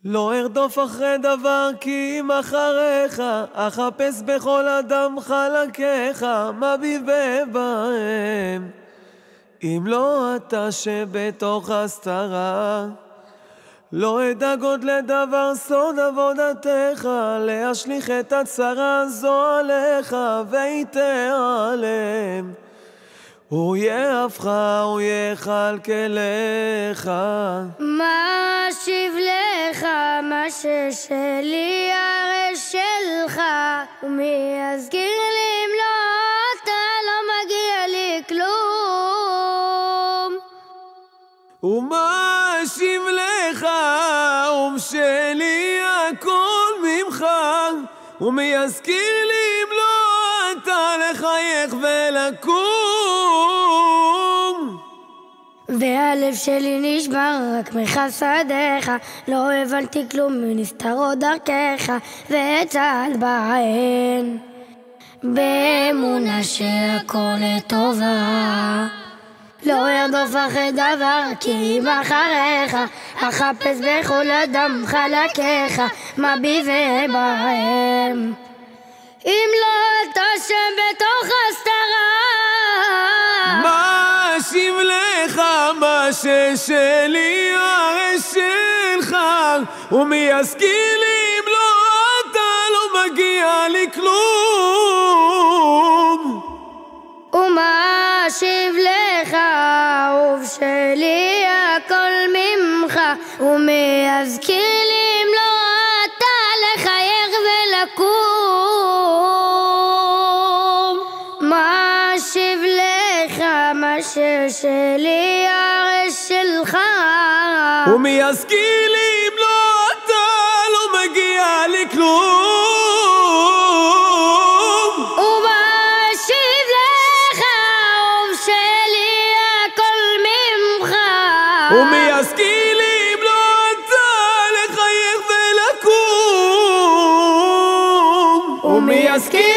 לא ארדוף אחרי דבר כי אם אחריך, אחפש בכל אדם חלקיך, מה בי ובהם. אם לא אתה שבתוך הסתרה, לא אדאג עוד לדבר סוד עבודתך, להשליך את הצרה הזו עליך ויתעלם. הוא יהפך, הוא יכלכלך. מה אשיב לך, מה ששלי הרי שלך, ומי יזכיר לי אם לא אתה, לא מגיע לי כלום. ומה אשיב לך, שלי הכל ממך, ומי יזכיר לי אם לא אתה, לחייך ולקום. והלב שלי נשבר רק מחסדיך, לא הבנתי כלום מנסתרות דרכך, ואצעד בהן באמונה שהכל לטובה. לא ארדוף אחרי דבר כי אם אחריך, אחפש בכל אדם חלקיך, מה בי ובהם. אם לא אתה שבתוך הסתרה, מה אשיב לך, מה ששלי הרי שלך, ומי יזכיר לי אם לא אתה, לא מגיע לי כלום. ומה אשיב לך, אהוב שלי הכל ממך, ומי יזכיר לי אם לא אתה, לחייך ולקום. מה אשיב לך, מה ששלי הרי שלך, ומי יזכיר לי אם לא אתה, לא מגיע לי כלום. ומה אשיב לך, אהוב שלי הכל ממך, ומי יזכיר לי אם לא אתה, לחייך ולקום. ומי יזכיר